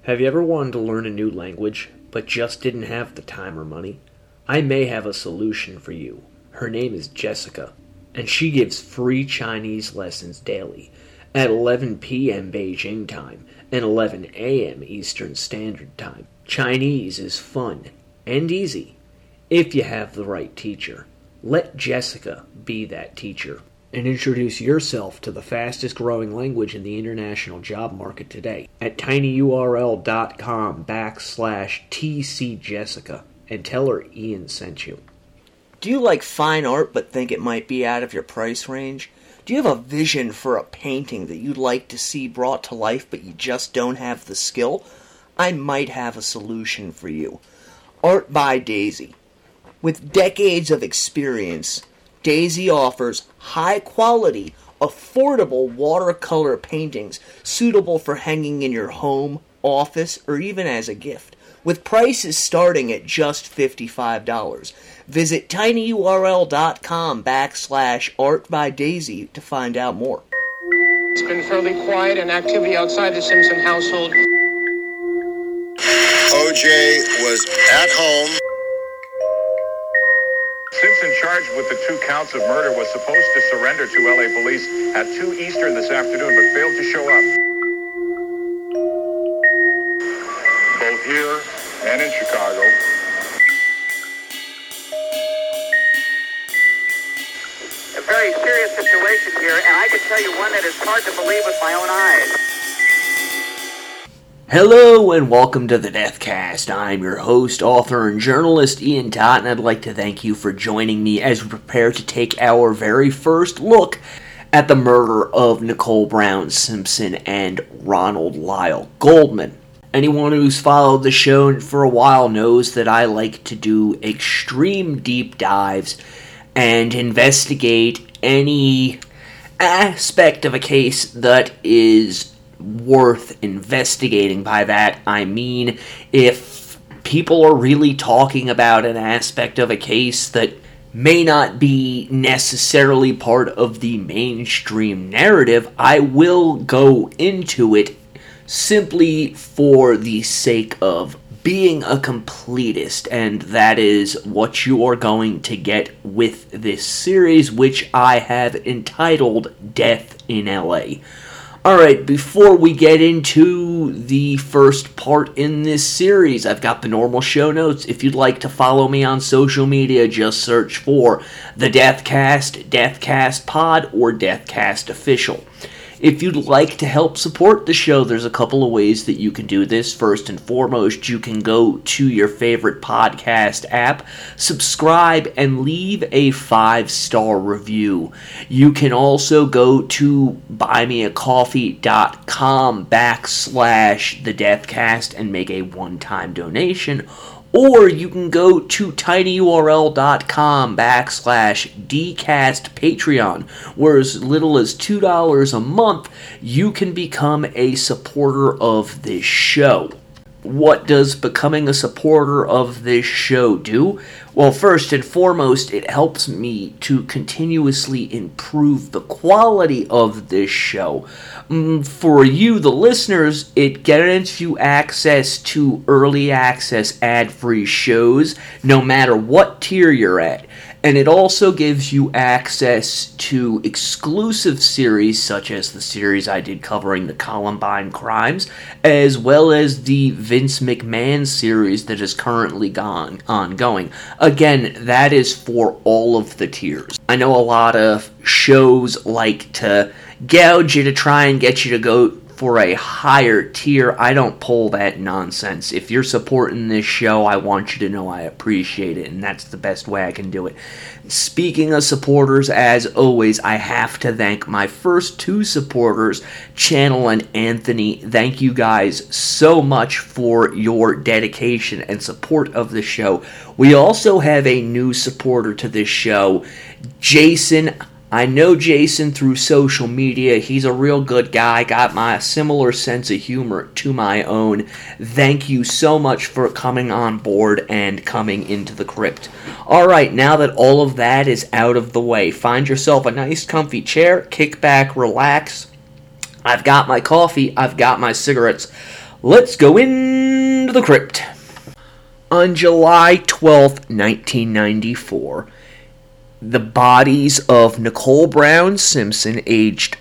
Have you ever wanted to learn a new language, but just didn't have the time or money? I may have a solution for you. Her name is Jessica, and she gives free Chinese lessons daily at 11 p.m. Beijing time and 11 a.m. Eastern Standard Time. Chinese is fun and easy if you have the right teacher. Let Jessica be that teacher and introduce yourself to the fastest growing language in the international job market today at tinyurl.com/TCJessica and tell her Ian sent you. Do you like fine art but think it might be out of your price range? Do you have a vision for a painting that you'd like to see brought to life but you just don't have the skill? I might have a solution for you. Art by Daisy. With decades of experience, Daisy offers high-quality, affordable watercolor paintings suitable for hanging in your home, office, or even as a gift, with prices starting at just $55. Visit tinyurl.com/artbydaisy to find out more. It's been fairly quiet and activity outside the Simpson household. OJ was at home. Simpson, charged with the 2 counts of murder, was supposed to surrender to LA police at 2 Eastern this afternoon, but failed to show up. Both here and in Chicago. A very serious situation here, and I can tell you one that is hard to believe with my own eyes. Hello and welcome to the Deathcast. I'm your host, author, and journalist Ian Tott, and I'd like to thank you for joining me as we prepare to take our very first look at the murder of Nicole Brown Simpson and Ronald Lyle Goldman. Anyone who's followed the show for a while knows that I like to do extreme deep dives and investigate any aspect of a case that is worth investigating. By that, I mean if people are really talking about an aspect of a case that may not be necessarily part of the mainstream narrative, I will go into it simply for the sake of being a completist, and that is what you are going to get with this series, which I have entitled Death in LA. Alright, before we get into the first part in this series, I've got the normal show notes. If you'd like to follow me on social media, just search for The Deathcast, Deathcast Pod, or Deathcast Official. If you'd like to help support the show, there's a couple of ways that you can do this. First and foremost, you can go to your favorite podcast app, subscribe, and leave a 5-star review. You can also go to buymeacoffee.com/thedeathcast and make a one-time donation. Or you can go to tinyurl.com/dcastpatreon, where as little as $2 a month, you can become a supporter of this show. What does becoming a supporter of this show do? Well, first and foremost, it helps me to continuously improve the quality of this show. For you, the listeners, it guarantees you access to early access ad-free shows, no matter what tier you're at. And it also gives you access to exclusive series, such as the series I did covering the Columbine crimes, as well as the Vince McMahon series that is currently ongoing. Again, that is for all of the tiers. I know a lot of shows like to gouge you to try and get you to go for a higher tier. I don't pull that nonsense. If you're supporting this show, I want you to know I appreciate it, and that's the best way I can do it. Speaking of supporters, as always, I have to thank my first 2 supporters, Channel and Anthony. Thank you guys so much for your dedication and support of the show. We also have a new supporter to this show, Jason. I know Jason through social media. He's a real good guy, got my similar sense of humor to my own. Thank you so much for coming on board and coming into the crypt. Alright, now that all of that is out of the way, find yourself a nice comfy chair, kick back, relax. I've got my coffee, I've got my cigarettes. let's go into the crypt. On July 12th, 1994, the bodies of Nicole Brown Simpson, aged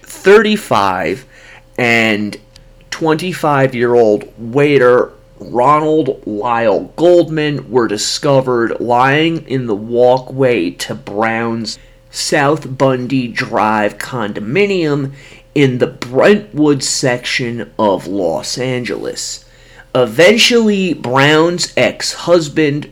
35, and 25-year-old waiter Ronald Lyle Goldman were discovered lying in the walkway to Brown's South Bundy Drive condominium in the Brentwood section of Los Angeles. Eventually, Brown's ex-husband,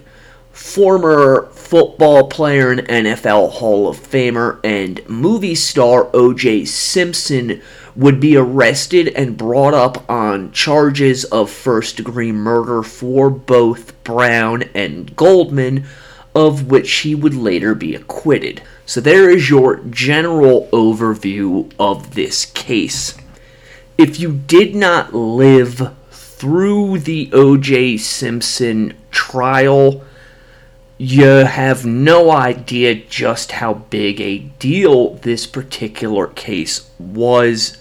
former football player and NFL Hall of Famer and movie star O.J. Simpson, would be arrested and brought up on charges of first-degree murder for both Brown and Goldman, of which he would later be acquitted. So there is your general overview of this case. If you did not live through the O.J. Simpson trial, you have no idea just how big a deal this particular case was.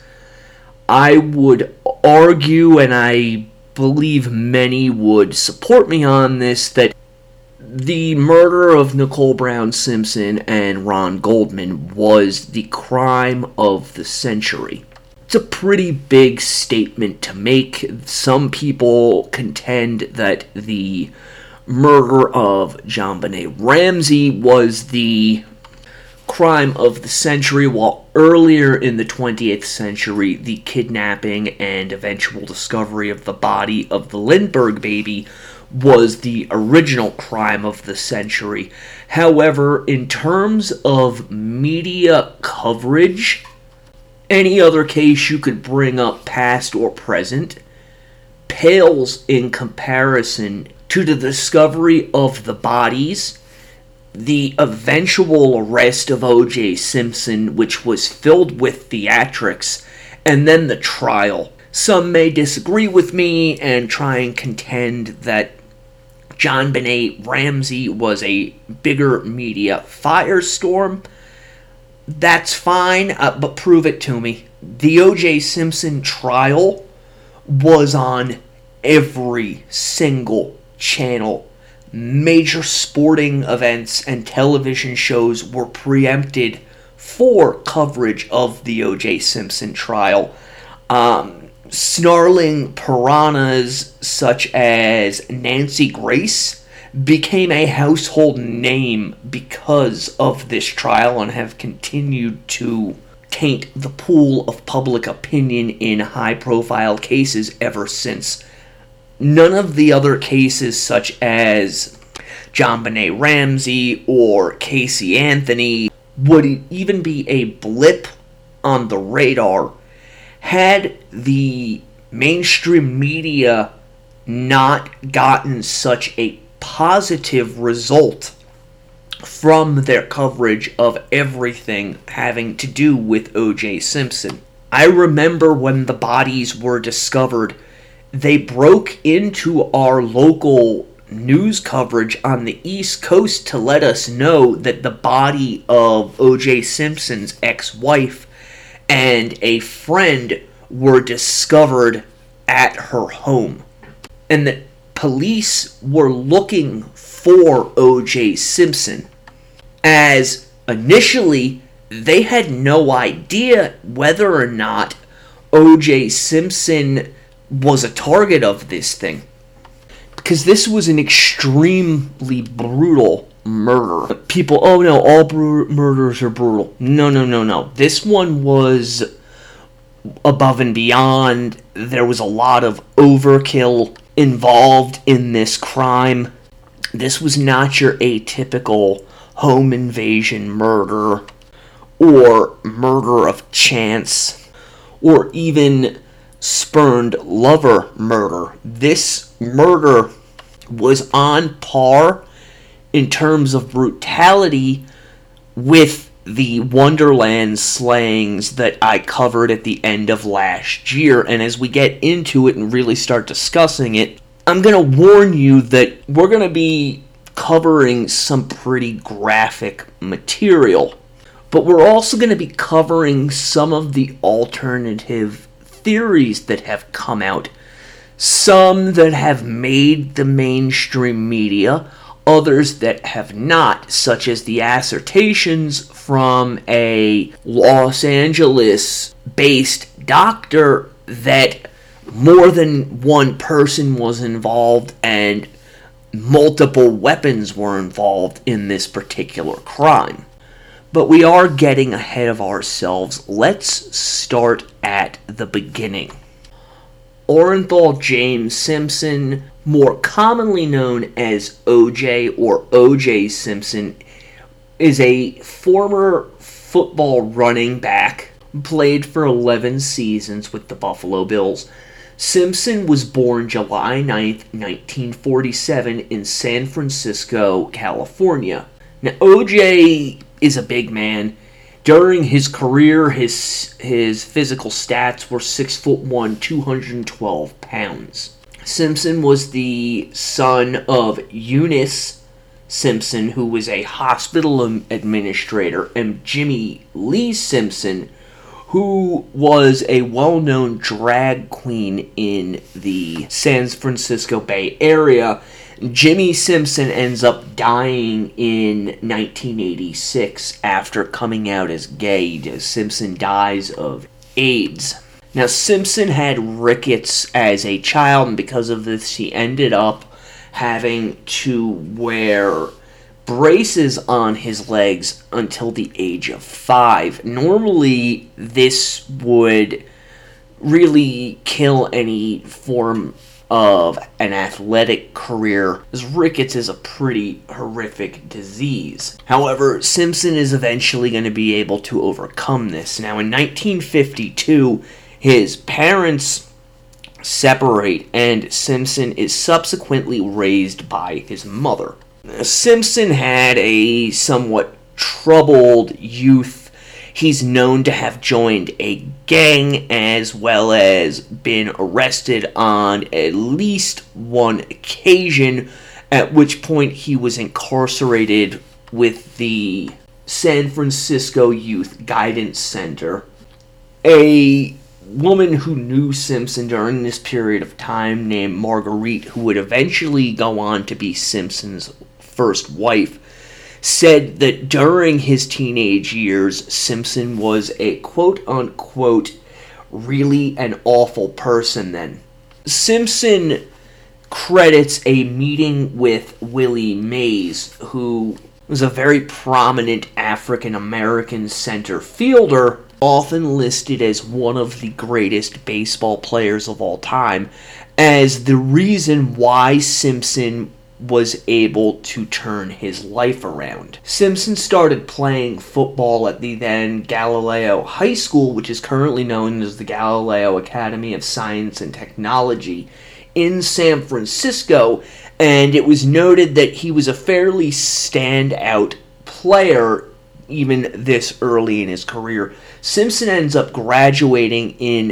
I would argue, and I believe many would support me on this, that the murder of Nicole Brown Simpson and Ron Goldman was the crime of the century. It's a pretty big statement to make. Some people contend that the murder of JonBenet Ramsey was the crime of the century, while earlier in the 20th century, the kidnapping and eventual discovery of the body of the Lindbergh baby was the original crime of the century. However, in terms of media coverage, any other case you could bring up, past or present, pales in comparison to the discovery of the bodies, the eventual arrest of O.J. Simpson, which was filled with theatrics, and then the trial. Some may disagree with me and try and contend that JonBenet Ramsey was a bigger media firestorm. That's fine, but prove it to me. The O.J. Simpson trial was on every single channel. Major sporting events and television shows were preempted for coverage of the O.J. Simpson trial. Snarling piranhas such as Nancy Grace became a household name because of this trial and have continued to taint the pool of public opinion in high-profile cases ever since. None of the other cases, such as JonBenet Ramsey or Casey Anthony, would even be a blip on the radar had the mainstream media not gotten such a positive result from their coverage of everything having to do with O.J. Simpson. I remember when the bodies were discovered, they broke into our local news coverage on the East Coast to let us know that the body of O.J. Simpson's ex-wife and a friend were discovered at her home, and that police were looking for O.J. Simpson, as initially they had no idea whether or not O.J. Simpson was a target of this thing, because this was an extremely brutal murder. People, oh no, all murders are brutal. No. This one was above and beyond. There was a lot of overkill involved in this crime. This was not your atypical home invasion murder, or murder of chance, or even spurned lover murder. This murder was on par in terms of brutality with the Wonderland slayings that I covered at the end of last year. And as we get into it and really start discussing it, I'm going to warn you that we're going to be covering some pretty graphic material. But we're also going to be covering some of the alternative theories that have come out, Some that have made the mainstream media, others that have not, such as the assertions from a Los Angeles-based doctor that more than one person was involved and multiple weapons were involved in this particular crime. But we are getting ahead of ourselves. Let's start at the beginning. Orenthal James Simpson, more commonly known as OJ or O.J. Simpson, is a former football running back, played for 11 seasons with the Buffalo Bills. Simpson was born July 9th, 1947 in San Francisco, California. Now, O.J. is a big man. During his career, his physical stats were 6'1", 212 pounds. Simpson was the son of Eunice Simpson, who was a hospital administrator, and Jimmy Lee Simpson, who was a well-known drag queen in the San Francisco Bay Area. Jimmy Simpson ends up dying in 1986 after coming out as gay. Simpson dies of AIDS. Now, Simpson had rickets as a child, and because of this, he ended up having to wear braces on his legs until the age of 5. Normally, this would really kill any form of an athletic career, as rickets is a pretty horrific disease. However, Simpson is eventually going to be able to overcome this. Now, in 1952, his parents separate, and Simpson is subsequently raised by his mother. Simpson had a somewhat troubled youth. He's known to have joined a gang as well as been arrested on at least one occasion, at which point he was incarcerated with the San Francisco Youth Guidance Center. A woman who knew Simpson during this period of time named Marguerite, who would eventually go on to be Simpson's first wife, said that during his teenage years, Simpson was a quote-unquote really an awful person then. Simpson credits a meeting with Willie Mays, who was a very prominent African-American center fielder, often listed as one of the greatest baseball players of all time, as the reason why Simpson was able to turn his life around. Simpson started playing football at the then Galileo High School, which is currently known as the Galileo Academy of Science and Technology, in San Francisco, and it was noted that he was a fairly standout player even this early in his career. Simpson ends up graduating in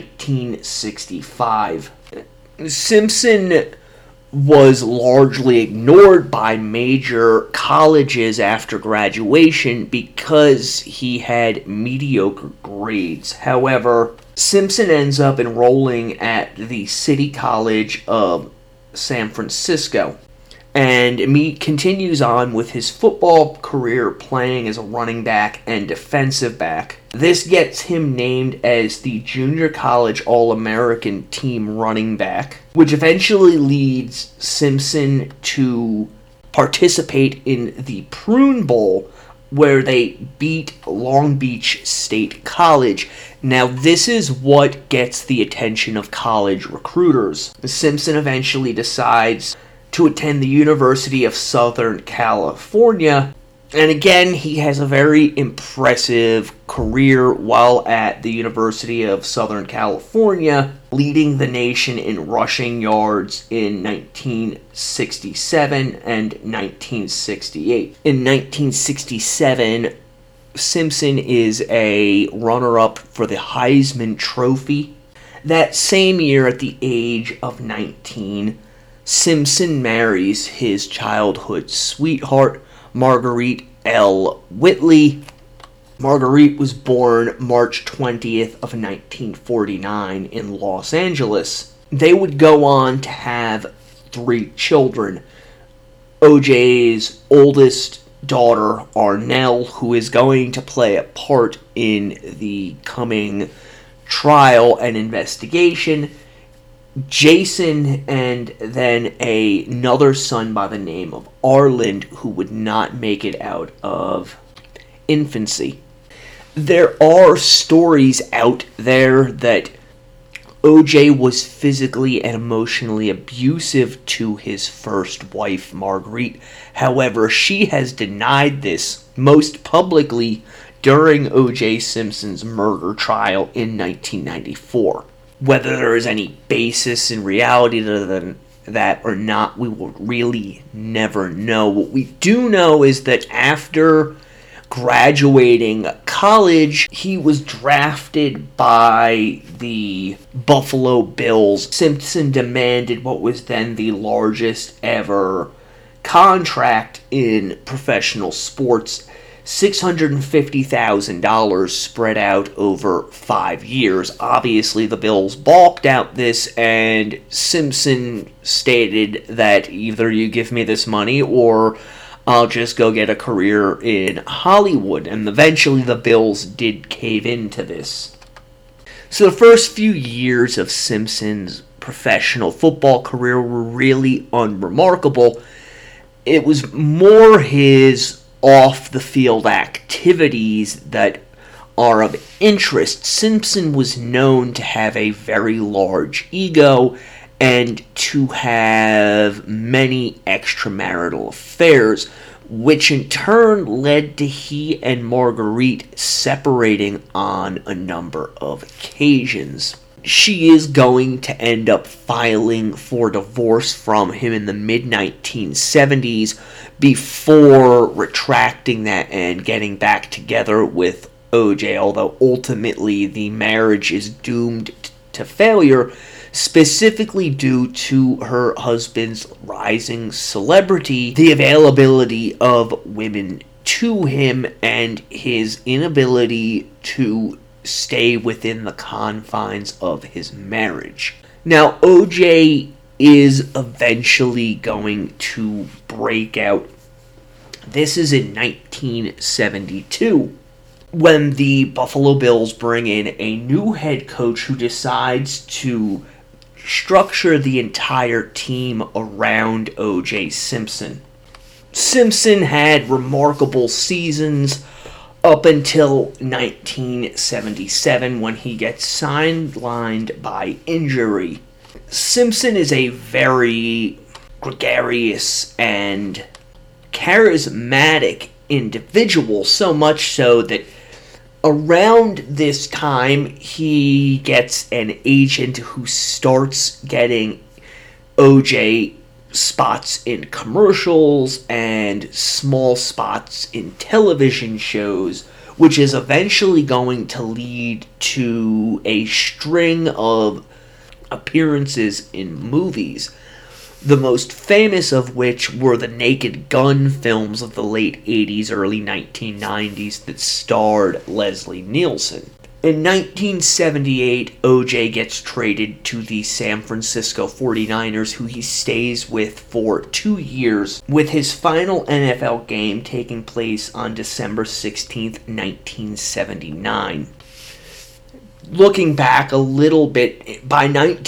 1965. Simpson was largely ignored by major colleges after graduation because he had mediocre grades. However, Simpson ends up enrolling at the City College of San Francisco, and continues on with his football career playing as a running back and defensive back. This gets him named as the Junior College All-American team running back, which eventually leads Simpson to participate in the Prune Bowl, where they beat Long Beach State College. Now, this is what gets the attention of college recruiters. Simpson eventually decides to attend the University of Southern California, and again, he has a very impressive career while at the University of Southern California, leading the nation in rushing yards in 1967 and 1968. In 1967, Simpson is a runner-up for the Heisman Trophy. That same year, at the age of 19, Simpson marries his childhood sweetheart, Marguerite L. Whitley. Marguerite was born March 20th of 1949 in Los Angeles. They would go on to have 3 children. OJ's oldest daughter, Arnell, who is going to play a part in the coming trial and investigation, Jason, and then another son by the name of Arland, who would not make it out of infancy. There are stories out there that OJ was physically and emotionally abusive to his first wife, Marguerite. However, she has denied this most publicly during O.J. Simpson's murder trial in 1994. Whether there is any basis in reality than that or not, we will really never know. What we do know is that after graduating college, he was drafted by the Buffalo Bills. Simpson demanded what was then the largest ever contract in professional sports, $650,000 spread out over 5 years. Obviously, the Bills balked at this, and Simpson stated that either you give me this money or I'll just go get a career in Hollywood. And eventually the Bills did cave into this. So the first few years of Simpson's professional football career were really unremarkable. It was more his off-the-field activities that are of interest. Simpson was known to have a very large ego and to have many extramarital affairs, which in turn led to he and Marguerite separating on a number of occasions. She is going to end up filing for divorce from him in the mid-1970s before retracting that and getting back together with OJ, although ultimately the marriage is doomed to failure, specifically due to her husband's rising celebrity, the availability of women to him, and his inability to stay within the confines of his marriage. Now, OJ is eventually going to break out. This is in 1972, when the Buffalo Bills bring in a new head coach who decides to structure the entire team around O.J. Simpson. Simpson had remarkable seasons up until 1977, when he gets sidelined by injury. Simpson is a very gregarious and charismatic individual, so much so that around this time he gets an agent who starts getting OJ spots in commercials and small spots in television shows, which is eventually going to lead to a string of appearances in movies, the most famous of which were the Naked Gun films of the late 80s, early 1990s that starred Leslie Nielsen. In 1978, OJ gets traded to the San Francisco 49ers, who he stays with for 2 years, with his final NFL game taking place on December 16th, 1979. Looking back a little bit, by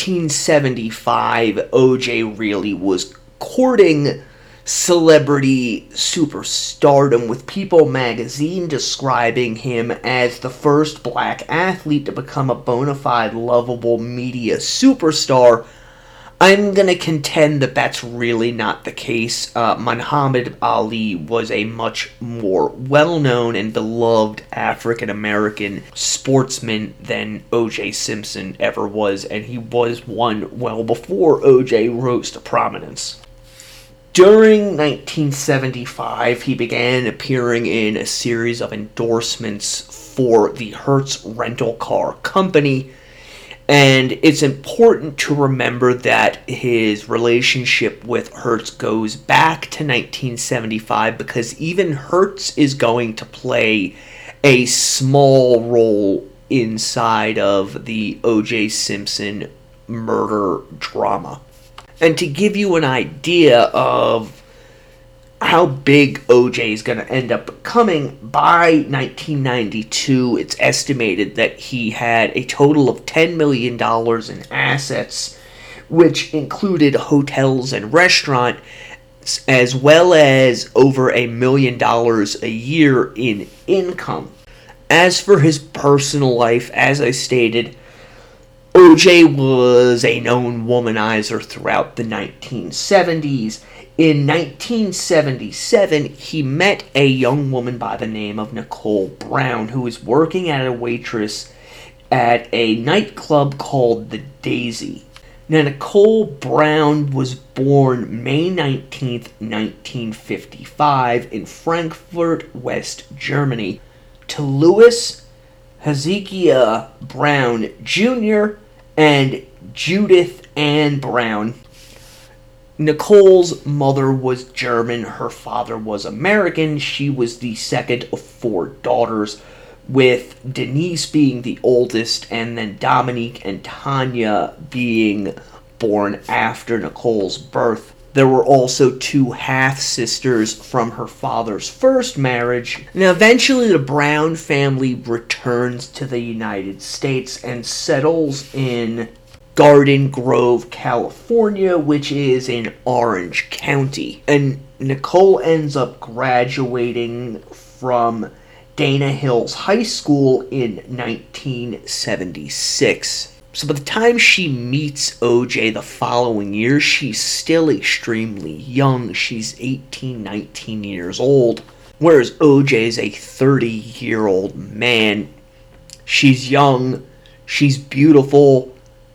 1975, OJ really was courting celebrity superstardom, with People magazine describing him as the first black athlete to become a bona fide lovable media superstar. I'm going to contend that that's really not the case. Muhammad Ali was a much more well-known and beloved African-American sportsman than O.J. Simpson ever was, and he was one well before O.J. rose to prominence. During 1975, he began appearing in a series of endorsements for the Hertz rental car company, and it's important to remember that his relationship with Hertz goes back to 1975, because even Hertz is going to play a small role inside of the O.J. Simpson murder drama. And to give you an idea of how big O.J. is going to end up becoming, by 1992, it's estimated that he had a total of $10 million in assets, which included hotels and restaurants, as well as over $1 million a year in income. As for his personal life, as I stated, O.J. was a known womanizer throughout the 1970s. In 1977, he met a young woman by the name of Nicole Brown, who was working as a waitress at a nightclub called the Daisy. Now, Nicole Brown was born May 19th, 1955 in Frankfurt, West Germany, to Louis Hezekiah Brown Jr. and Judith Ann Brown. Nicole's mother was German, her father was American. She was the second of 4 daughters, with Denise being the oldest, and then Dominique and Tanya being born after Nicole's birth. There were also 2 half-sisters from her father's first marriage. Now, eventually the Brown family returns to the United States and settles in Garden Grove, California, which is in Orange County. And Nicole ends up graduating from Dana Hills High School in 1976. So by the time she meets O.J. the following year, she's still extremely young. She's 18, 19 years old, whereas O.J. is a 30-year-old man. She's young, she's beautiful,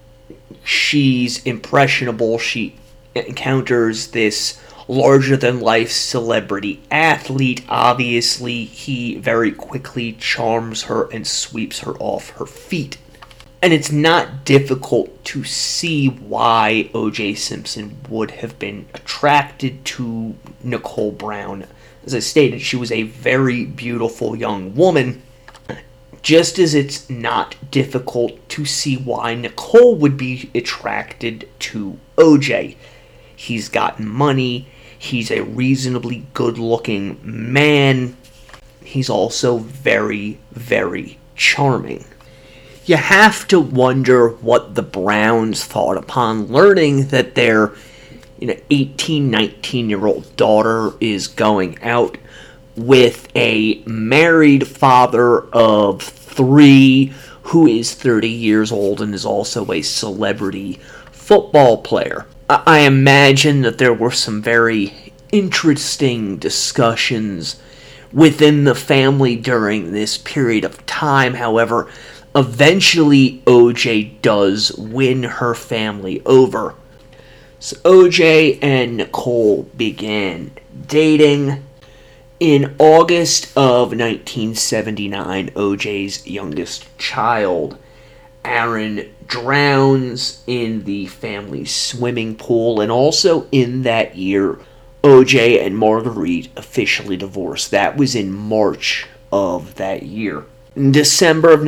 she's impressionable. She encounters this larger-than-life celebrity athlete. Obviously, he very quickly charms her and sweeps her off her feet. And it's not difficult to see why O.J. Simpson would have been attracted to Nicole Brown. As I stated, she was a very beautiful young woman. Just as it's not difficult to see why Nicole would be attracted to O.J. He's got money. He's a reasonably good-looking man. He's also very, very charming. You have to wonder what the Browns thought upon learning that their 18, 19-year-old daughter is going out with a married father of 3 who is 30 years old and is also a celebrity football player. I imagine that there were some very interesting discussions within the family during this period of time. However, eventually O.J. does win her family over. So O.J. and Nicole began dating. In August of 1979, O.J.'s youngest child, Aaron, drowns in the family's swimming pool, and also in that year, O.J. and Marguerite officially divorced. That was in March of that year. In December of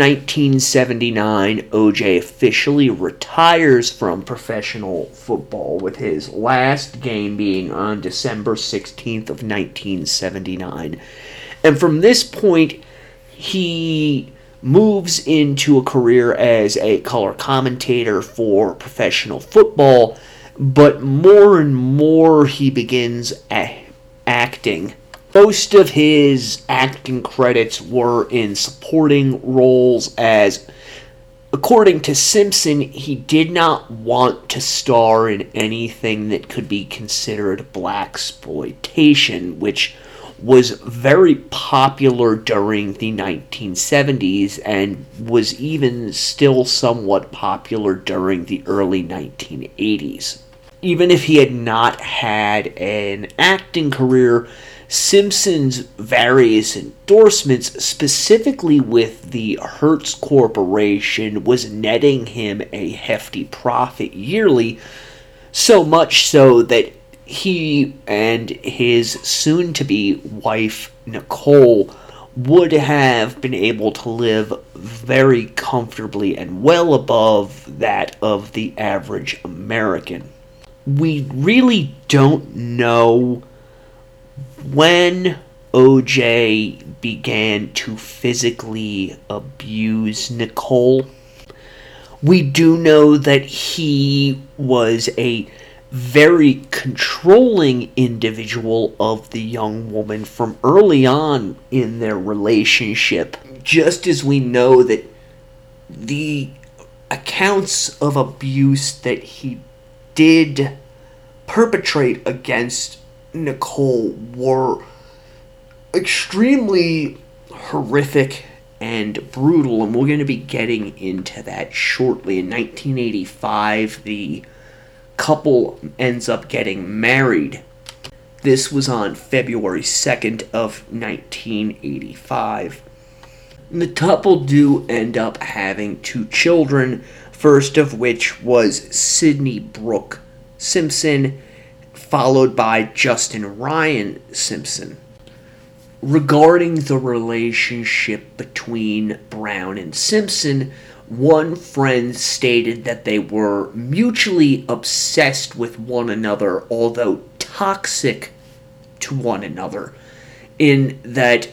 1979, O.J. officially retires from professional football, with his last game being on December 16th of 1979. And from this point, he moves into a career as a color commentator for professional football, but more and more he begins acting. Most of his acting credits were in supporting roles, as, according to Simpson, he did not want to star in anything that could be considered blaxploitation, which was very popular during the 1970s and was even still somewhat popular during the early 1980s. Even if he had not had an acting career, Simpson's various endorsements, specifically with the Hertz Corporation, was netting him a hefty profit yearly, so much so that he and his soon-to-be wife, Nicole, would have been able to live very comfortably and well above that of the average American. We really don't know when O.J. began to physically abuse Nicole. We do know that he was a very controlling individual of the young woman from early on in their relationship. Just as we know that the accounts of abuse that he did perpetrate against Nicole were extremely horrific and brutal, and we're going to be getting into that shortly. In 1985, the couple ends up getting married. This was on February 2nd of 1985. And the couple do end up having 2 children, first of which was Sydney Brooke Simpson, followed by Justin Ryan Simpson. Regarding the relationship between Brown and Simpson, one friend stated that they were mutually obsessed with one another, although toxic to one another, in that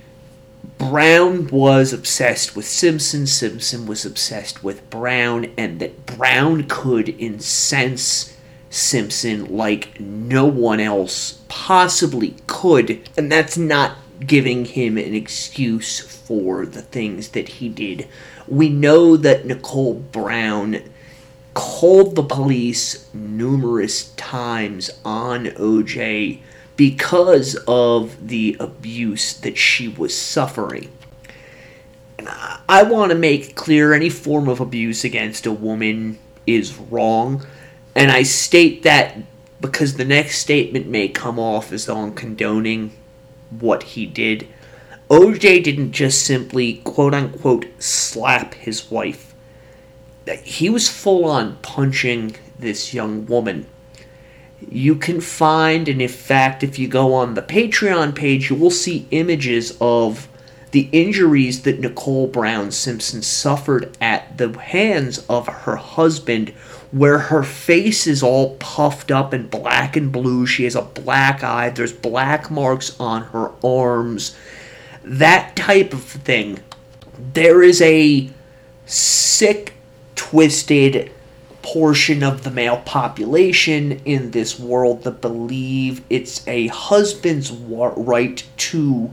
Brown was obsessed with Simpson, Simpson was obsessed with Brown, and that Brown could incense Simpson like no one else possibly could, and that's not giving him an excuse for the things that he did. We know that Nicole Brown called the police numerous times on O.J. because of the abuse that she was suffering. And I want to make clear any form of abuse against a woman is wrong, and I state that because the next statement may come off as though I'm condoning what he did. O.J. didn't just simply, quote-unquote, slap his wife. He was full-on punching this young woman. You can find, and in fact, if you go on the Patreon page, you will see images of the injuries that Nicole Brown Simpson suffered at the hands of her husband, where her face is all puffed up in black and blue. She has a black eye. There's black marks on her arms. That type of thing. There is a sick, twisted portion of the male population in this world that believe it's a husband's right to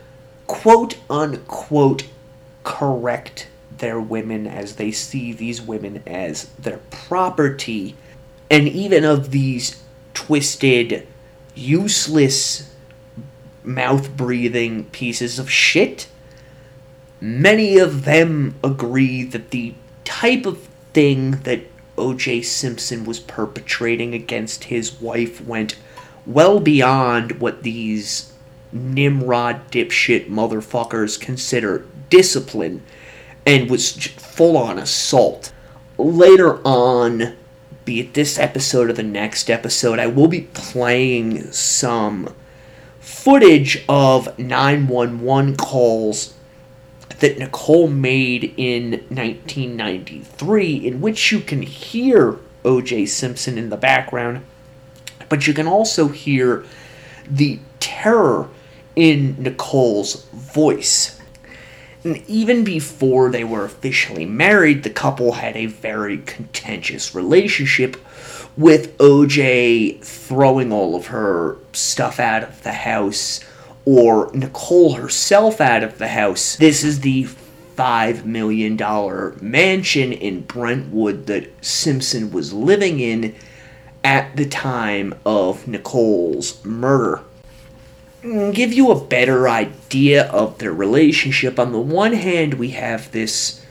quote-unquote correct their women as they see these women as their property. And even of these twisted, useless, mouth-breathing pieces of shit, many of them agree that the type of thing that O.J. Simpson was perpetrating against his wife went well beyond what these Nimrod dipshit motherfuckers consider discipline, and was full-on assault. Later on, be it this episode or the next episode, I will be playing some footage of 911 calls that Nicole made in 1993, in which you can hear O.J. Simpson in the background, but you can also hear the terror in Nicole's voice. And even before they were officially married, the couple had a very contentious relationship, with O.J. throwing all of her stuff out of the house, or Nicole herself out of the house. This is the $5 million mansion in Brentwood that Simpson was living in at the time of Nicole's murder. Give you a better idea of their relationship. On the one hand, we have this,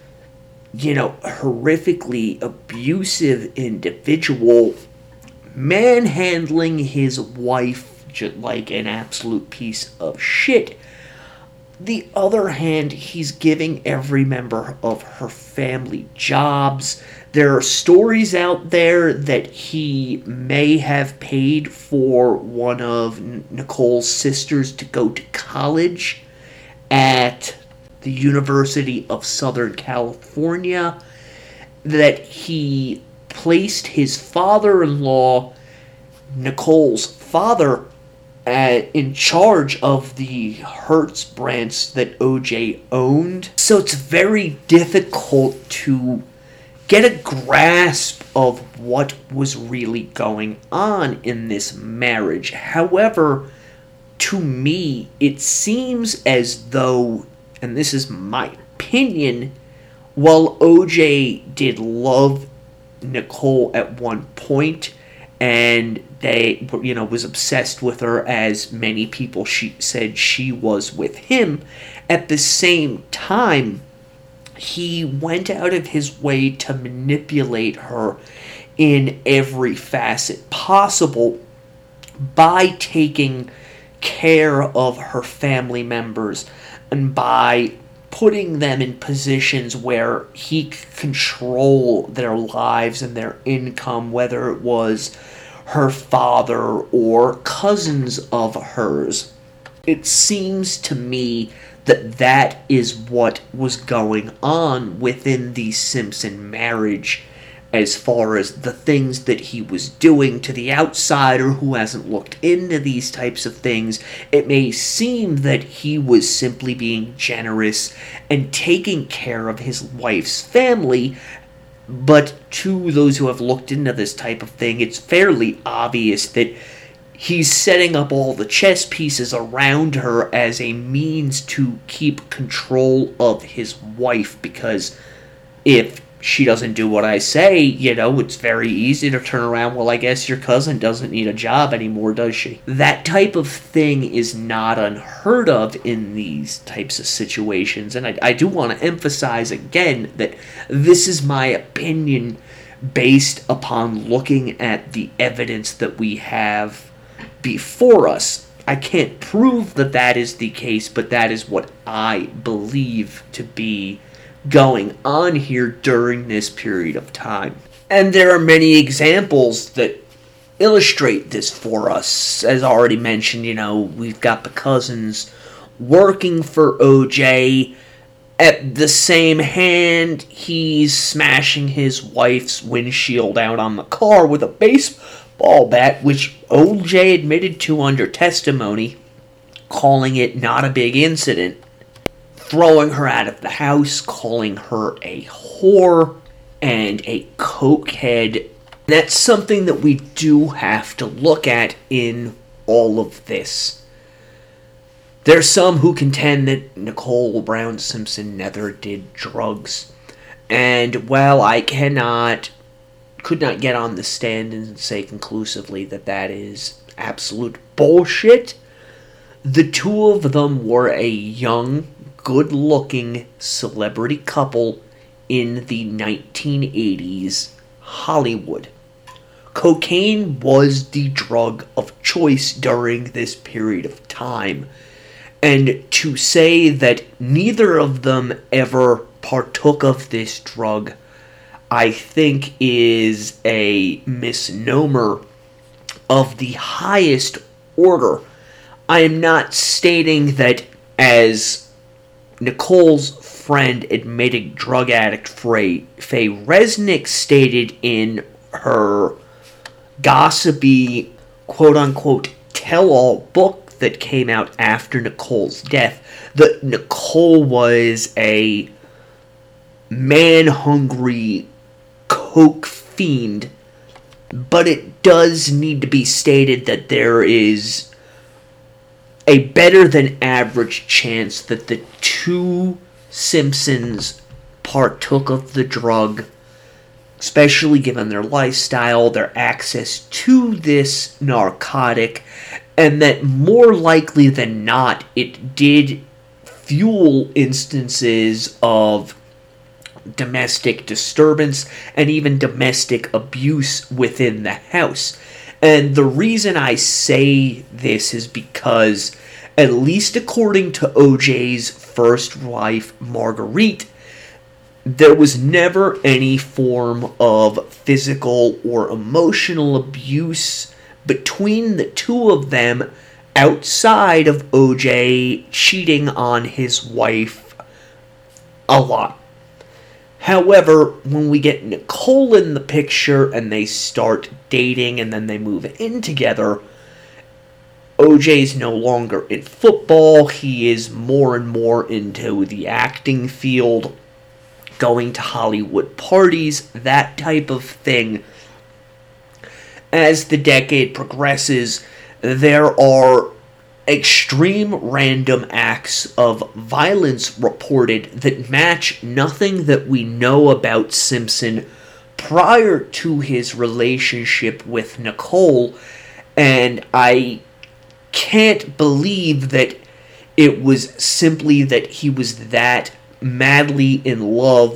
horrifically abusive individual manhandling his wife just like an absolute piece of shit. The other hand, he's giving every member of her family jobs. There are stories out there that he may have paid for one of Nicole's sisters to go to college at the University of Southern California, that he placed his father-in-law, Nicole's father, in charge of the Hertz branch that OJ owned. So it's very difficult to get a grasp of what was really going on in this marriage. However, to me, it seems as though, and this is my opinion, while OJ did love Nicole at one point, and they, was obsessed with her, as many people said she was with him, at the same time, he went out of his way to manipulate her in every facet possible by taking care of her family members and by putting them in positions where he could control their lives and their income, whether it was her father or cousins of hers. It seems to me that that is what was going on within the Simpson marriage, as far as the things that he was doing. To the outsider who hasn't looked into these types of things, it may seem that he was simply being generous and taking care of his wife's family, but to those who have looked into this type of thing, it's fairly obvious that he's setting up all the chess pieces around her as a means to keep control of his wife, because if she doesn't do what I say, it's very easy to turn around, well, I guess your cousin doesn't need a job anymore, does she? That type of thing is not unheard of in these types of situations, and I do want to emphasize again that this is my opinion based upon looking at the evidence that we have before us. I can't prove that that is the case, but that is what I believe to be going on here during this period of time. And there are many examples that illustrate this for us. As already mentioned, we've got the cousins working for OJ. At the same hand, he's smashing his wife's windshield out on the car with a baseball bat, which OJ admitted to under testimony, calling it not a big incident. Throwing her out of the house, calling her a whore and a cokehead. That's something that we do have to look at in all of this. There's some who contend that Nicole Brown Simpson never did drugs. And while I could not get on the stand and say conclusively that that is absolute bullshit, the two of them were a young, good-looking celebrity couple in the 1980s Hollywood. Cocaine was the drug of choice during this period of time, and to say that neither of them ever partook of this drug, I think, is a misnomer of the highest order. I am not stating that, as Nicole's friend, admitted drug addict Faye Resnick, stated in her gossipy, quote-unquote, tell-all book that came out after Nicole's death, that Nicole was a man-hungry coke fiend. But it does need to be stated that there is a better than average chance that the two Simpsons partook of the drug, especially given their lifestyle, their access to this narcotic, and that more likely than not, it did fuel instances of domestic disturbance and even domestic abuse within the house. And the reason I say this is because, at least according to OJ's first wife, Marguerite, there was never any form of physical or emotional abuse between the two of them outside of OJ cheating on his wife a lot. However, when we get Nicole in the picture and they start dating and then they move in together, OJ's no longer in football. He is more and more into the acting field, going to Hollywood parties, that type of thing. As the decade progresses, there are extreme random acts of violence reported that match nothing that we know about Simpson prior to his relationship with Nicole, and I can't believe that it was simply that he was that madly in love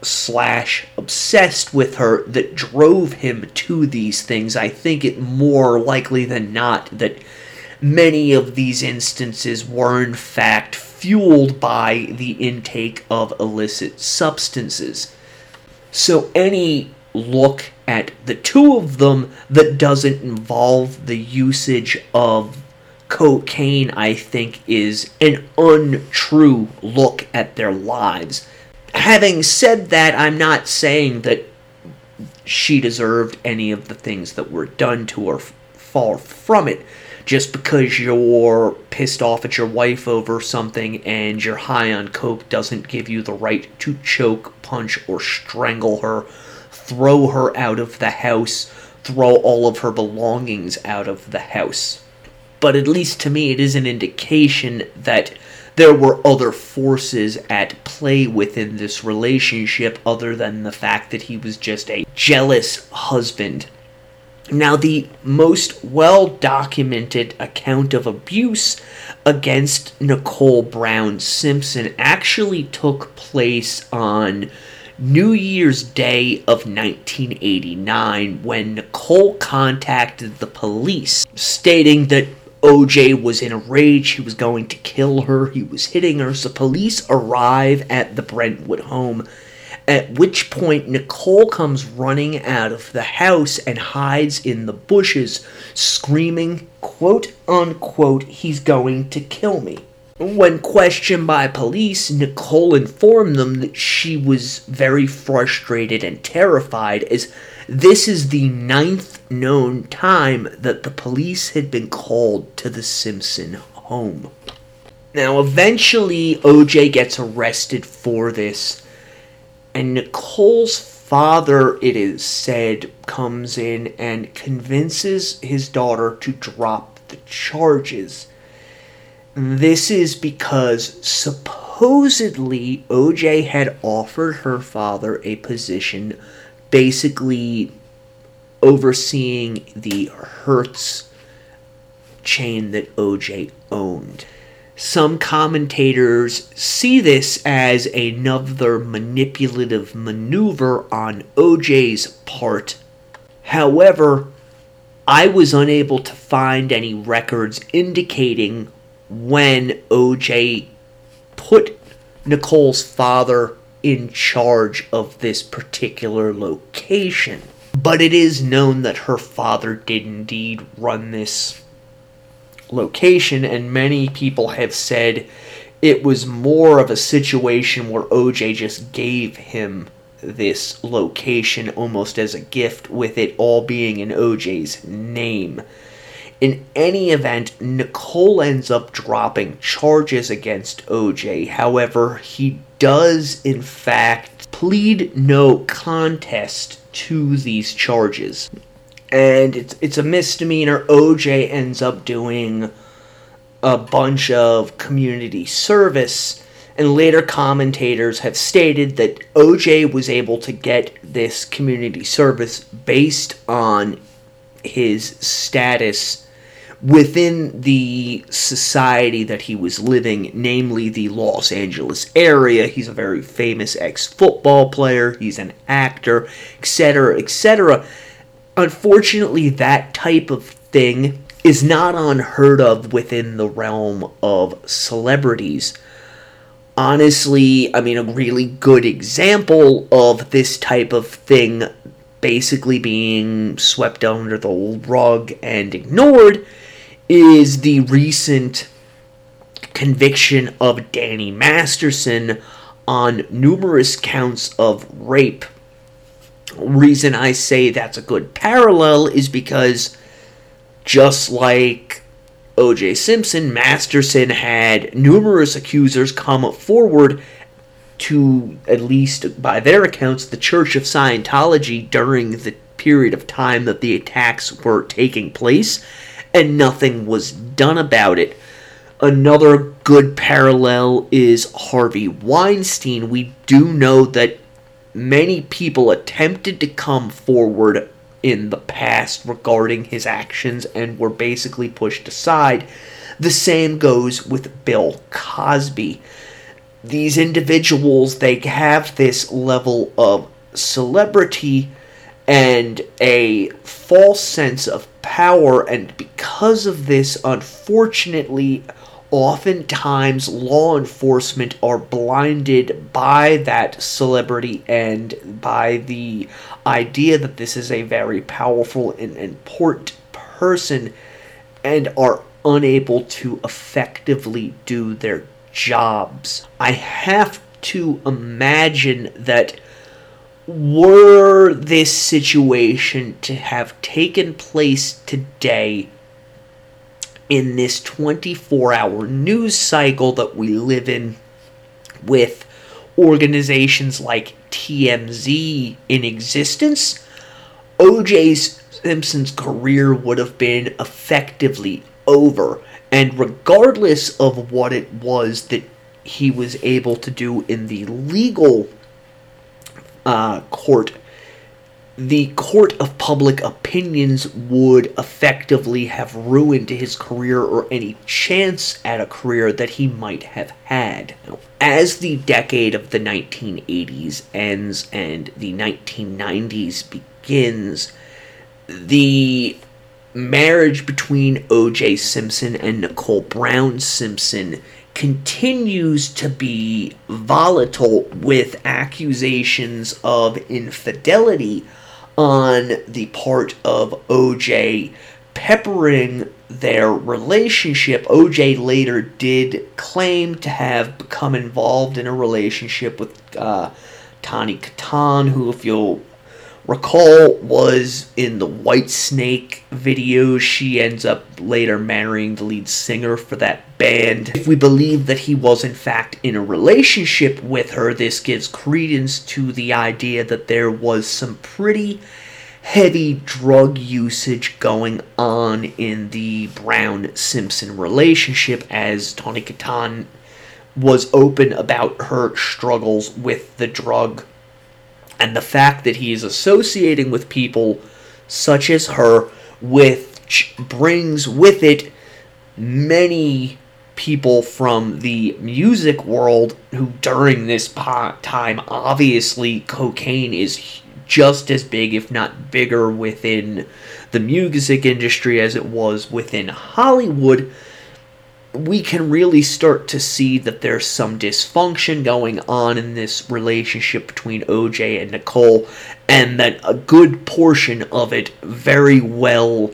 / obsessed with her that drove him to these things. I think it more likely than not that many of these instances were in fact fueled by the intake of illicit substances. So any look at the two of them that doesn't involve the usage of cocaine, I think, is an untrue look at their lives. Having said that, I'm not saying that she deserved any of the things that were done to her. Far from it. Just because you're pissed off at your wife over something and you're high on coke doesn't give you the right to choke, punch, or strangle her, throw her out of the house, throw all of her belongings out of the house. But at least to me, it is an indication that there were other forces at play within this relationship other than the fact that he was just a jealous husband. Now, the most well-documented account of abuse against Nicole Brown Simpson actually took place on New Year's Day of 1989 when Nicole contacted the police, stating that OJ was in a rage, he was going to kill her, he was hitting her, so police arrive at the Brentwood home, at which point Nicole comes running out of the house and hides in the bushes, screaming, quote-unquote, "He's going to kill me." When questioned by police, Nicole informed them that she was very frustrated and terrified, as this is the 9th known time that the police had been called to the Simpson home. Now, eventually, OJ gets arrested for this, and Nicole's father, it is said, comes in and convinces his daughter to drop the charges. This is because supposedly OJ had offered her father a position basically overseeing the Hertz chain that OJ owned. Some commentators see this as another manipulative maneuver on OJ's part. However, I was unable to find any records indicating when OJ put Nicole's father in charge of this particular location. But it is known that her father did indeed run this location, and many people have said it was more of a situation where OJ just gave him this location almost as a gift, with it all being in OJ's name. In any event, Nicole ends up dropping charges against OJ. However, he does in fact plead no contest to these charges. And it's a misdemeanor. OJ ends up doing a bunch of community service, and later commentators have stated that OJ was able to get this community service based on his status within the society that he was living, namely the Los Angeles area. He's a very famous ex-football player, he's an actor, etc., etc. Unfortunately, that type of thing is not unheard of within the realm of celebrities. Honestly, I mean, a really good example of this type of thing basically being swept under the rug and ignored is the recent conviction of Danny Masterson on numerous counts of rape. Reason I say that's a good parallel is because just like O.J. Simpson, Masterson had numerous accusers come forward to, at least by their accounts, the Church of Scientology during the period of time that the attacks were taking place, and nothing was done about it. Another good parallel is Harvey Weinstein. We do know that many people attempted to come forward in the past regarding his actions and were basically pushed aside. The same goes with Bill Cosby. These individuals, they have this level of celebrity and a false sense of power, and because of this, unfortunately, oftentimes law enforcement are blinded by that celebrity and by the idea that this is a very powerful and important person, and are unable to effectively do their jobs. I have to imagine that were this situation to have taken place today, in this 24-hour news cycle that we live in, with organizations like TMZ in existence, O.J. Simpson's career would have been effectively over. And regardless of what it was that he was able to do in the legal court, the court of public opinions would effectively have ruined his career or any chance at a career that he might have had. As the decade of the 1980s ends and the 1990s begins, the marriage between O.J. Simpson and Nicole Brown Simpson continues to be volatile, with accusations of infidelity on the part of O.J. peppering their relationship. O.J. later did claim to have become involved in a relationship with Tawny Kitaen, who, if you'll recall, was in the Whitesnake video. She ends up later marrying the lead singer for that band. If we believe that he was in fact in a relationship with her, this gives credence to the idea that there was some pretty heavy drug usage going on in the Brown-Simpson relationship, as Tawny Kitaen was open about her struggles with the drug. And the fact that he is associating with people such as her, which brings with it many people from the music world who, during this time, obviously cocaine is just as big, if not bigger, within the music industry as it was within Hollywood. We can really start to see that there's some dysfunction going on in this relationship between O.J. and Nicole, and that a good portion of it very well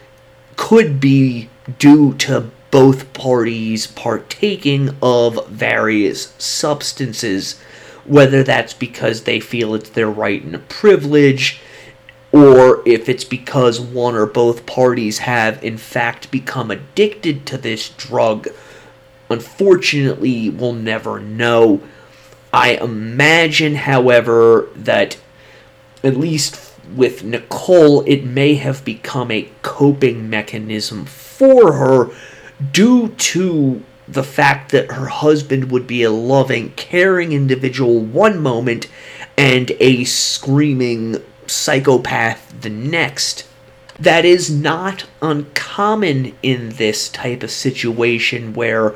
could be due to both parties partaking of various substances, whether that's because they feel it's their right and a privilege, or if it's because one or both parties have in fact become addicted to this drug. Unfortunately, we'll never know. I imagine, however, that at least with Nicole, it may have become a coping mechanism for her due to the fact that her husband would be a loving, caring individual one moment and a screaming psychopath the next. That is not uncommon in this type of situation where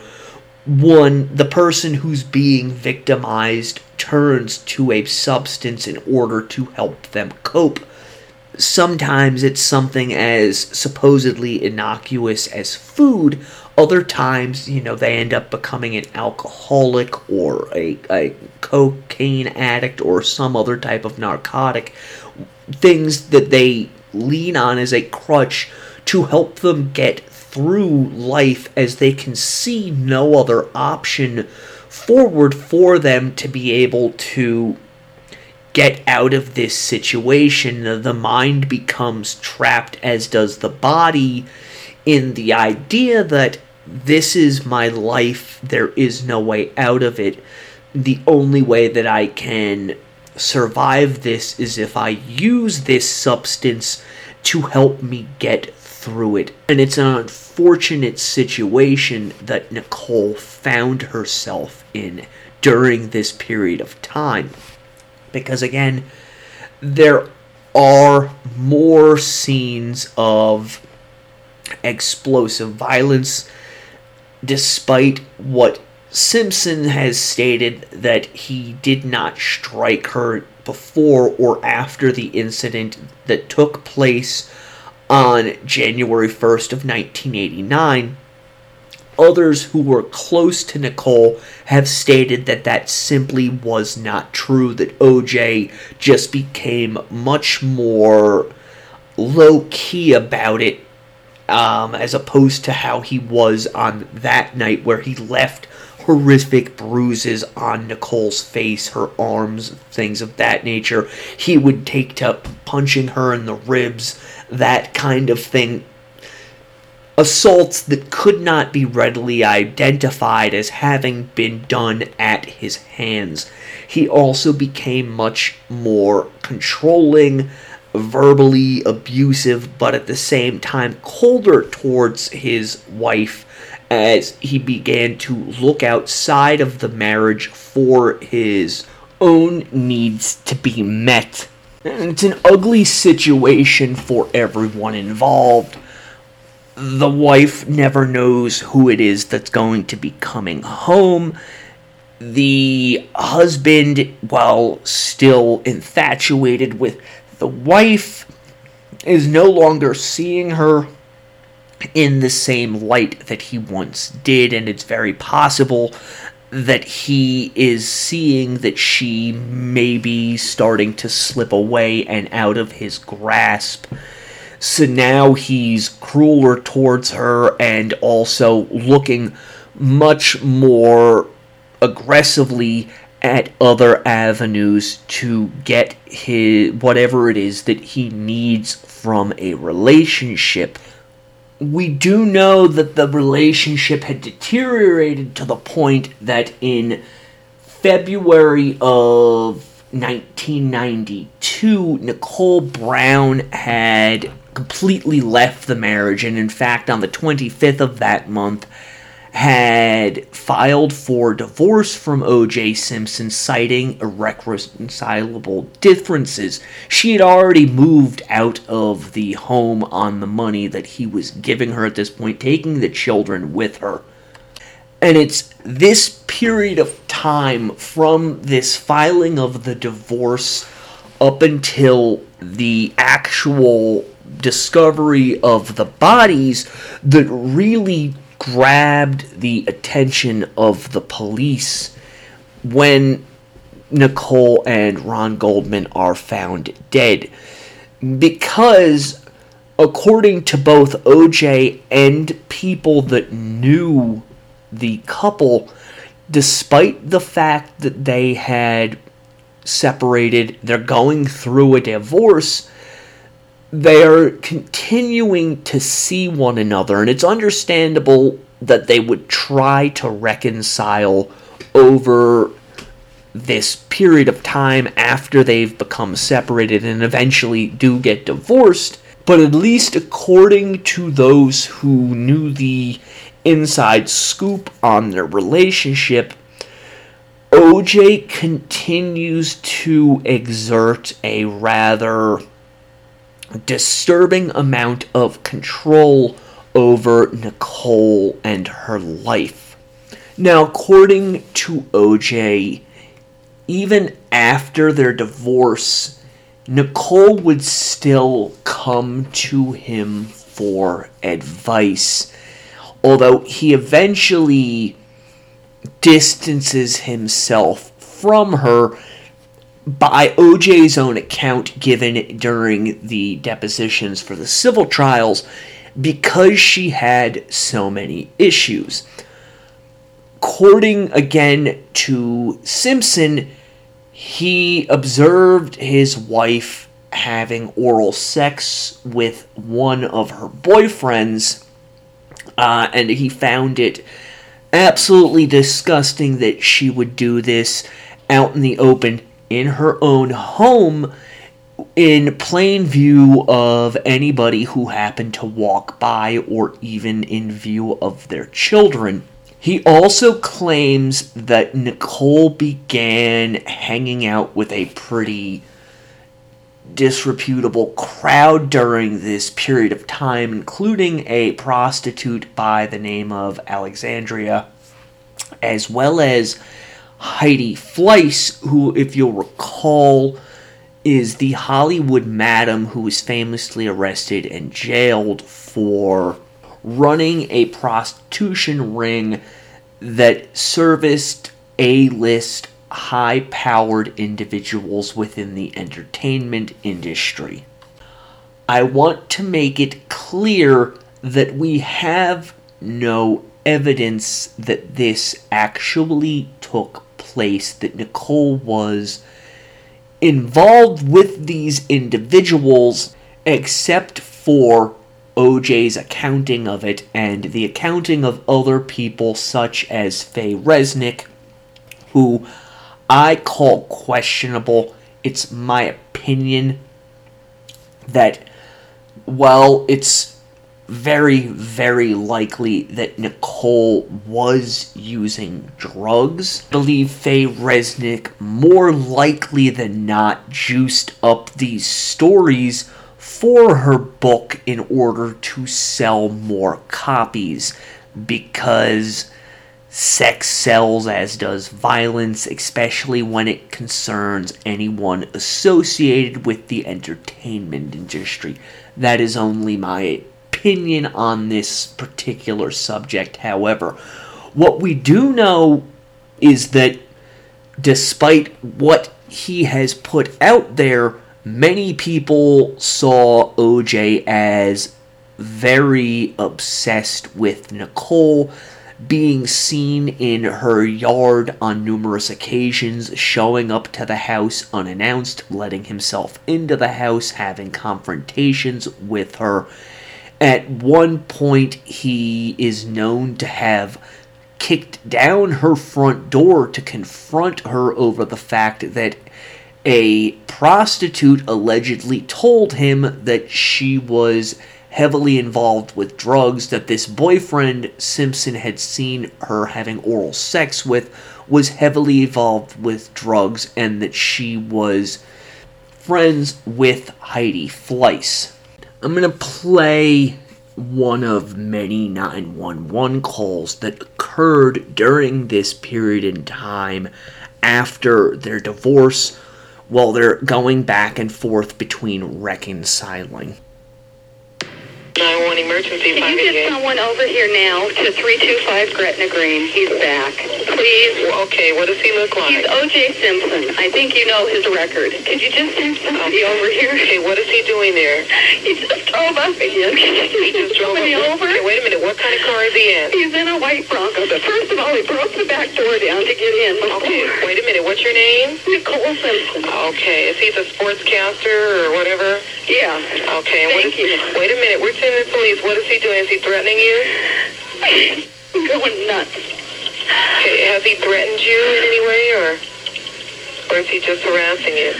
the person who's being victimized turns to a substance in order to help them cope. Sometimes it's something as supposedly innocuous as food. Other times, they end up becoming an alcoholic or a cocaine addict or some other type of narcotic. Things that they lean on as a crutch to help them get through life, as they can see no other option forward for them to be able to get out of this situation. The mind becomes trapped, as does the body, in the idea that this is my life, there is no way out of it. The only way that I can survive this is if I use this substance to help me get through it. And it's an unfortunate situation that Nicole found herself in during this period of time. Because again, there are more scenes of explosive violence, despite what Simpson has stated that he did not strike her before or after the incident that took place on January 1st of 1989. Others who were close to Nicole have stated that that simply was not true, that OJ just became much more low-key about it, as opposed to how he was on that night, where he left horrific bruises on Nicole's face, her arms, things of that nature. He would take to punching her in the ribs, that kind of thing. Assaults that could not be readily identified as having been done at his hands. He also became much more controlling, verbally abusive, but at the same time colder towards his wife, as he began to look outside of the marriage for his own needs to be met. And it's an ugly situation for everyone involved. The wife never knows who it is that's going to be coming home. The husband, while still infatuated with the wife, is no longer seeing her in the same light that he once did, and it's very possible that he is seeing that she may be starting to slip away and out of his grasp. So now he's crueler towards her and also looking much more aggressively at other avenues to get his whatever it is that he needs from a relationship. We do know that the relationship had deteriorated to the point that in February of 1992, Nicole Brown had completely left the marriage, and in fact on the 25th of that month had filed for divorce from O.J. Simpson, citing irreconcilable differences. She had already moved out of the home on the money that he was giving her at this point, taking the children with her. And it's this period of time from this filing of the divorce up until the actual discovery of the bodies that really grabbed the attention of the police when Nicole and Ron Goldman are found dead. Because, according to both OJ and people that knew the couple, despite the fact that they had separated, they're going through a divorce, they are continuing to see one another, and it's understandable that they would try to reconcile over this period of time after they've become separated and eventually do get divorced. But at least according to those who knew the inside scoop on their relationship, OJ continues to exert a rather disturbing amount of control over Nicole and her life. Now, according to OJ, even after their divorce, Nicole would still come to him for advice, although he eventually distances himself from her. By OJ's own account given during the depositions for the civil trials, because she had so many issues. According again to Simpson, he observed his wife having oral sex with one of her boyfriends, and he found it absolutely disgusting that she would do this out in the open in her own home, in plain view of anybody who happened to walk by, or even in view of their children. He also claims that Nicole began hanging out with a pretty disreputable crowd during this period of time, including a prostitute by the name of Alexandria, as well as Heidi Fleiss, who, if you'll recall, is the Hollywood madam who was famously arrested and jailed for running a prostitution ring that serviced A-list, high-powered individuals within the entertainment industry. I want to make it clear that we have no evidence that this actually took place, that Nicole was involved with these individuals, except for OJ's accounting of it and the accounting of other people such as Faye Resnick, who I call questionable. It's my opinion that, well, it's very, very likely that Nicole was using drugs. I believe Faye Resnick more likely than not juiced up these stories for her book in order to sell more copies, because sex sells, as does violence, especially when it concerns anyone associated with the entertainment industry. That is only my opinion on this particular subject. However, what we do know is that despite what he has put out there, many people saw OJ as very obsessed with Nicole, being seen in her yard on numerous occasions, showing up to the house unannounced, letting himself into the house, having confrontations with her. At one point, he is known to have kicked down her front door to confront her over the fact that a prostitute allegedly told him that she was heavily involved with drugs, that this boyfriend Simpson had seen her having oral sex with was heavily involved with drugs, and that she was friends with Heidi Fleiss. I'm going to play one of many 911 calls that occurred during this period in time after their divorce, while they're going back and forth between reconciling. 911 emergency. Can you get someone over here now to 325 Gretna Green? He's back. Please. Okay, what does he look like? He's O.J. Simpson. I think you know his record. Could you just send somebody over here? Okay, what is he doing there? He just drove up again. He just drove me over. Okay, wait a minute. What kind of car is he in? He's in a white Bronco. But first of all, he broke the back door down to get in. Okay, wait a minute. What's your name? Nicole Simpson. Okay, is he the sportscaster or whatever? Yeah. Okay. Thank you. Wait a minute. We're sending the police. What is he doing? Is he threatening you? I'm going nuts. Okay, has he threatened you in any way, or is he just harassing you?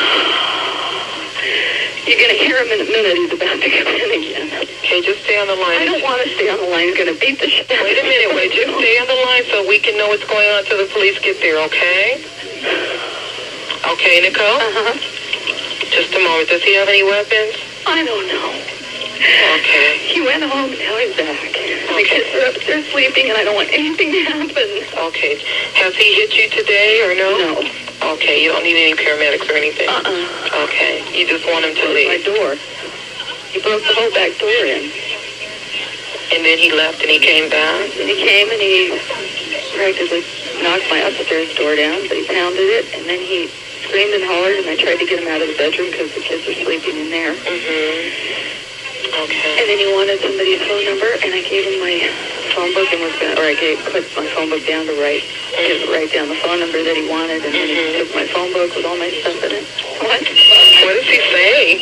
You're going to hear him in a minute. He's about to come in again. Okay, just stay on the line. I don't want to stay on the line. He's going to beat the shit. Wait a minute. Wait, just stay on the line so we can know what's going on until the police get there, okay? Okay, Nicole? Uh-huh. Just a moment. Does he have any weapons? I don't know. Okay. He went home, now he's back. My kids are upstairs sleeping, and I don't want anything to happen. Okay. Has he hit you today, or no? No. Okay, you don't need any paramedics or anything? Okay. You just want him to leave? My door. He broke the whole back door in. And then he left and he came back? And he came and he practically knocked my upstairs door down, but he pounded it, and then he screamed and hollered, and I tried to get him out of the bedroom because the kids are sleeping in there. Mm-hmm. Okay. And then he wanted somebody's phone number, and I gave him my phone book and put my phone book down to write down the phone number that he wanted, and then he took my phone book with all my stuff in it. What? What does he say?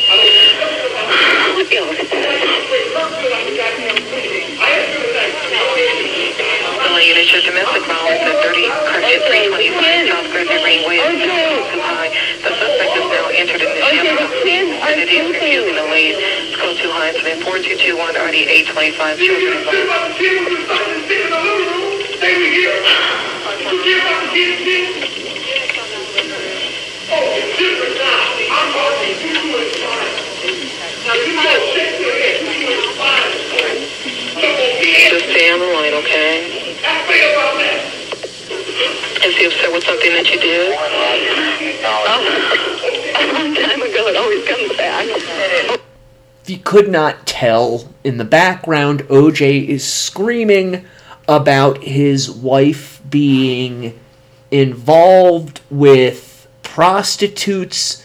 It's your domestic violence at 30 Cartier 325 South Gregory Greenway. The suspect is now entered in the shelter, and it is refusing to leave. Code 2 Hines, and 4221 RD 825 children involved. Just stay on the line, okay? Is he upset with something that you did? A long time ago, it always comes back. If you could not tell, in the background, OJ is screaming about his wife being involved with prostitutes,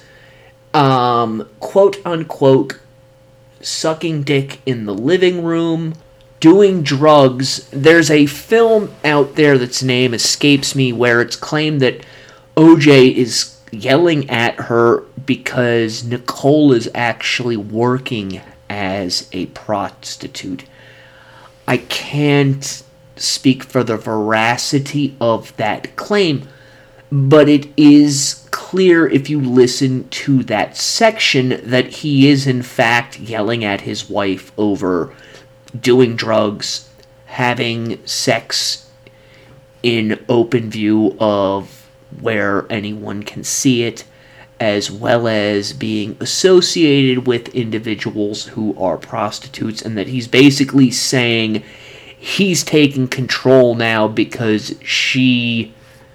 quote-unquote, sucking dick in the living room, doing drugs. There's a film out there that's name escapes me where it's claimed that OJ is yelling at her because Nicole is actually working as a prostitute. I can't speak for the veracity of that claim, but it is clear if you listen to that section that he is in fact yelling at his wife over doing drugs, having sex in open view of where anyone can see it, as well as being associated with individuals who are prostitutes, and that he's basically saying he's taking control now because she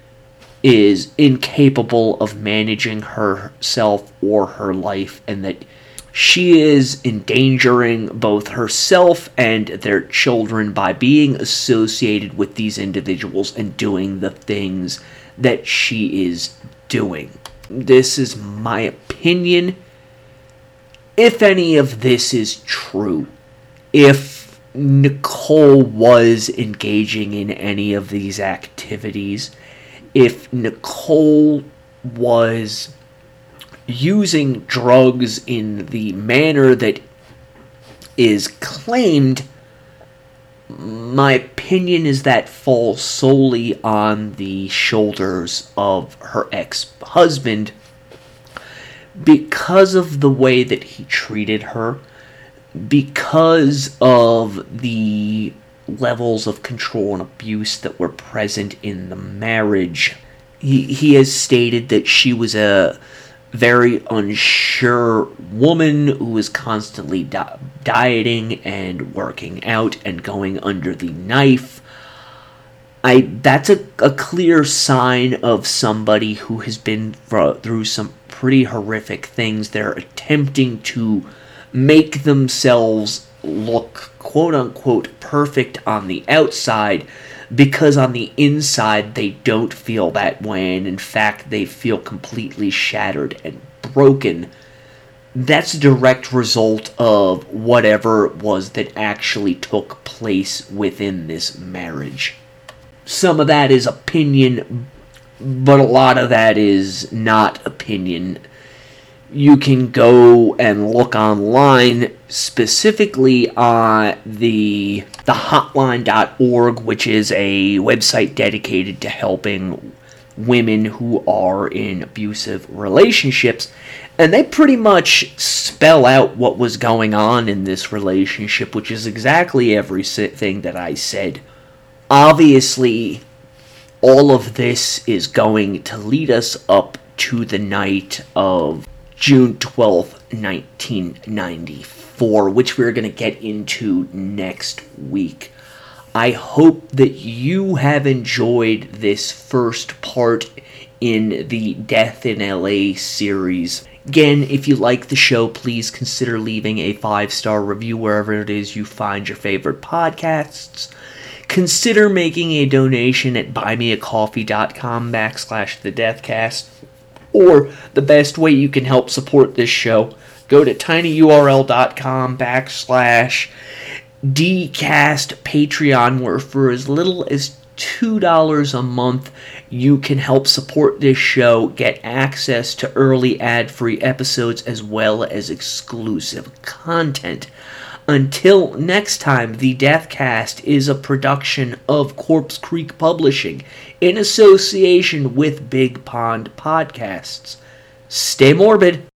is incapable of managing herself or her life, and that she is endangering both herself and their children by being associated with these individuals and doing the things that she is doing. This is my opinion. If any of this is true, if Nicole was engaging in any of these activities, if Nicole was using drugs in the manner that is claimed, my opinion is that falls solely on the shoulders of her ex-husband because of the way that he treated her, because of the levels of control and abuse that were present in the marriage. He has stated that she was a very unsure woman who was constantly dieting and working out and going under the knife. That's a clear sign of somebody who has been through some pretty horrific things. They're attempting to make themselves look quote-unquote perfect on the outside, because on the inside they don't feel that way, and in fact they feel completely shattered and broken. That's a direct result of whatever it was that actually took place within this marriage. Some of that is opinion, but a lot of that is not opinion. You can go and look online, specifically on the hotline.org, which is a website dedicated to helping women who are in abusive relationships, and they pretty much spell out what was going on in this relationship, which is exactly everything that I said. Obviously, all of this is going to lead us up to the night of June 12th, 1994, which we're going to get into next week. I hope that you have enjoyed this first part in the Death in LA series. Again, if you like the show, please consider leaving a 5-star review wherever it is you find your favorite podcasts. Consider making a donation at buymeacoffee.com/thedeathcast. Or, the best way you can help support this show, Go to tinyurl.com/DCast Patreon, where for as little as $2 a month, you can help support this show, get access to early ad-free episodes, as well as exclusive content. Until next time, the Deathcast is a production of Corpse Creek Publishing in association with Big Pond Podcasts. Stay morbid.